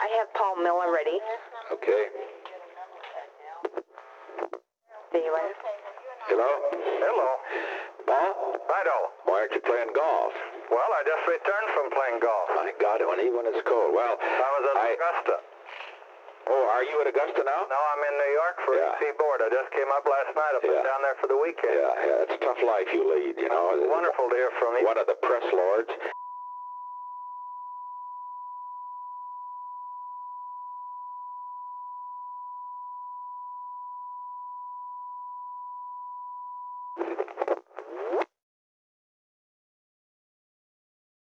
I have Paul Miller ready. Okay. See you later. Hello? Hello. Paul? Righto. Why aren't you playing golf? Well, I just returned from playing golf. My God, even when it's cold. Well, I was at Augusta. Oh, are you at Augusta now? No, I'm in New York for Seaboard. I just came up last night. I've been down there for the weekend. Yeah, it's a tough life you lead, you know. It's wonderful to hear from you. One of the press lords.